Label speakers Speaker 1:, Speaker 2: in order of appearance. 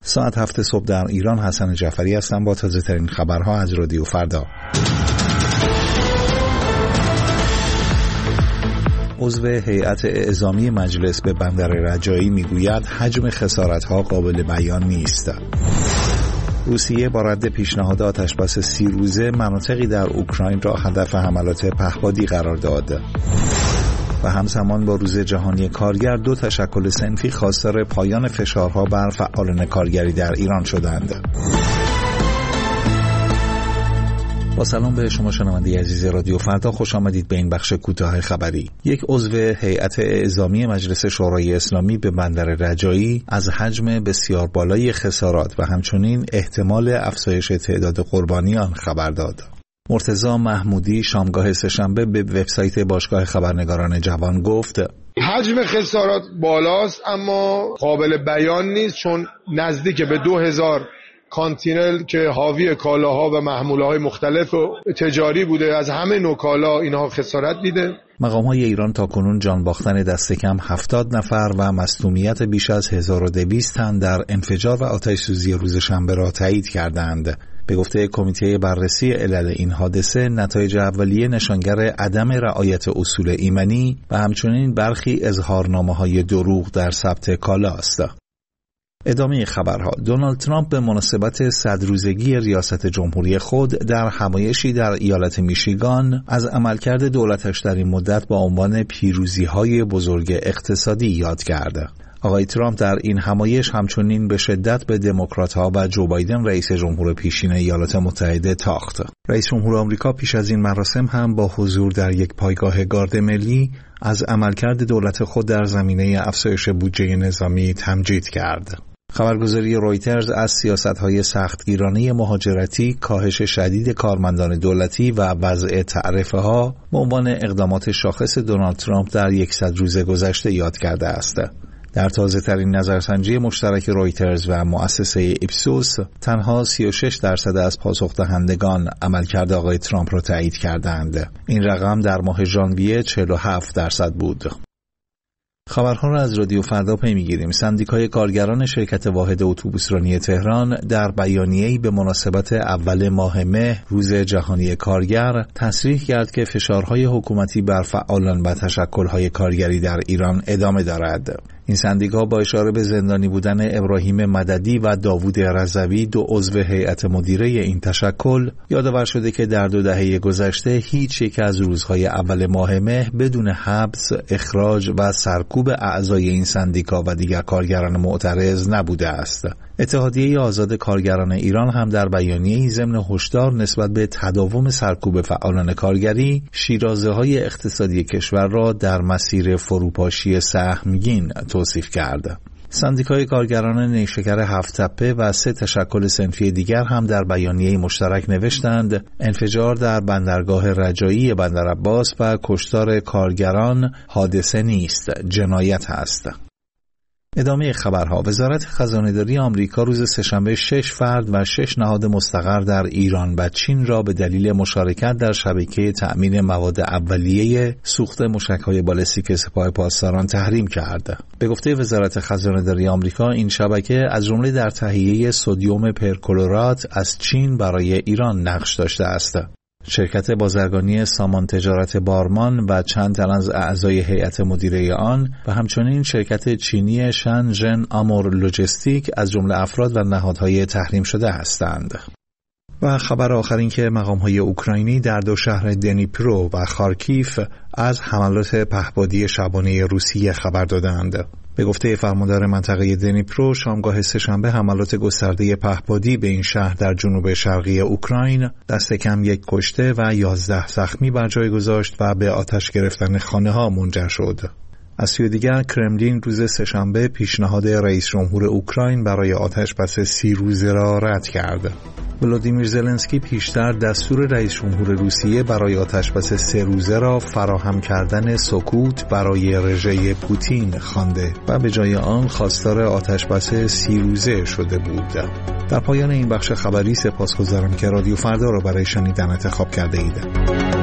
Speaker 1: ساعت 7 صبح در ایران. حسن جعفری هستم با تازه ترین خبرها از رادیو فردا. عضو هیئت اعزامی مجلس به بندر رجایی میگوید حجم خسارت‌ها قابل بیان نیست. روسیه با رد پیشنهاد آتشبس 30 روزه مناطقی در اوکراین را هدف حملات پهپادی قرار داد. و همزمان با روز جهانی کارگر 2 تشکل صنفی خواستار پایان فشارها بر فعالان کارگری در ایران شدند. با سلام به شما شنونده عزیز رادیو فردا، خوش آمدید به این بخش کوتاه خبری. یک عضو هیئت اعزامی مجلس شورای اسلامی به بندر رجایی از حجم بسیار بالای خسارات و همچنین احتمال افزایش تعداد قربانیان خبر داد. مرتضی محمودی شامگاه سه‌شنبه به وبسایت باشگاه خبرنگاران جوان گفت
Speaker 2: حجم خسارات بالاست اما قابل بیان نیست، چون نزدیک به 2000 کانتینر که حاوی کالاها و محموله‌های مختلف و تجاری بوده، از همه نوع کالا اینها خسارت دیده.
Speaker 1: مقام‌های ایران تاکنون جان باختن دست کم 70 نفر و مصدومیت بیش از 1200 تن در انفجار و آتش‌سوزی روز شنبه را تایید کردند. به گفته کمیته بررسی علل این حادثه، نتایج اولیه نشانگر عدم رعایت اصول ایمنی و همچنین برخی اظهارنامه‌های دروغ در ثبت کالا است. ادامه خبرها. دونالد ترامپ به مناسبت 100 روزگی ریاست جمهوری خود در همایشی در ایالت میشیگان از عملکرد دولتش در این مدت با عنوان پیروزی‌های بزرگ اقتصادی یاد کرد. آقای ترامپ در این همایش همچنین به شدت به دموکرات‌ها و جو بایدن رئیس جمهور پیشین ایالات متحده تاخت. رئیس جمهور آمریکا پیش از این مراسم هم با حضور در یک پایگاه گارد ملی از عملکرد دولت خود در زمینه افزایش بودجه نظامی تمجید کرد. خبرگزاری رویترز از سیاست‌های سختگیرانه مهاجرتی، کاهش شدید کارمندان دولتی و وضع تعرفه‌ها به عنوان اقدامات شاخص دونالد ترامپ در 100 روز گذشته یاد کرده است. در تازه‌ترین نظرسنجی مشترک رویترز و مؤسسه ایپسوس، تنها 36% از پاسخ‌دهندگان عملکرد آقای ترامپ را تایید کردند. این رقم در ماه ژانویه 47% بود. خبرها را از رادیو فردا پی می‌گیریم. سندیکای کارگران شرکت واحد اتوبوسرانی تهران در بیانیه‌ای به مناسبت اول ماه مه روز جهانی کارگر تصریح کرد که فشارهای حکومتی بر فعالان و تشکل‌های کارگری در ایران ادامه دارد. این سندیکا با اشاره به زندانی بودن ابراهیم مددی و داوود رضوی، 2 عضو هیئت مدیره این تشکل، یادآور شده که در 2 دهه گذشته هیچ یک از روزهای اول ماه مه بدون حبس، اخراج و سرکوب اعضای این سندیکا و دیگر کارگران معترض نبوده است. اتحادیه آزاد کارگران ایران هم در بیانیه‌ای ضمن هشدار نسبت به تداوم سرکوب فعالان کارگری، شیرازه‌های اقتصادی کشور را در مسیر فروپاشی سهمگین توصیف کرد. سندیکای کارگران نیشکر 7 تپه و 3 تشکل صنفی دیگر هم در بیانیه مشترک نوشتند انفجار در بندرگاه رجایی بندر عباس و کشتار کارگران حادثه نیست، جنایت است. ادامه خبرها. وزارت خزانه‌داری آمریکا روز سه‌شنبه 6 فرد و 6 نهاد مستقر در ایران و چین را به دلیل مشارکت در شبکه تأمین مواد اولیه سوخت موشک‌های بالستیک سپاه پاسداران تحریم کرد. به گفته وزارت خزانه‌داری آمریکا، این شبکه از جمله در تهیه سدیم پرکلورات از چین برای ایران نقش داشته است. شرکت بازرگانی سامان تجارت بارمان و چند تن از اعضای هیئت مدیره آن و همچنین شرکت چینی شنژن آمور لوجستیک از جمله افراد و نهادهای تحریم شده هستند. و خبر آخر این که مقام‌های اوکراینی در 2 شهر دنیپرو و خارکیف از حملات پهپادی شبانه روسیه خبر دادند. به گفته فرماندار منطقه دنیپرو، شامگاه سه‌شنبه حملات گسترده پهپادی به این شهر در جنوب شرقی اوکراین دست کم 1 کشته و 11 زخمی بر جای گذاشت و به آتش گرفتن خانه‌ها منجر شد. از سوی دیگر کرملین روز سه‌شنبه پیشنهاد رئیس جمهور اوکراین برای آتشبس 30 روزه را رد کرد. ولادیمیر زلنسکی پیشتر دستور رئیس جمهور روسیه برای آتشبس 3 روزه را فراهم کردن سکوت برای رژه پوتین خوانده و به جای آن خواستار آتشبس 30 روزه شده بود. در پایان این بخش خبری سپاسگزارم که رادیو فردا را برای شنیدن انتخاب کرده اید.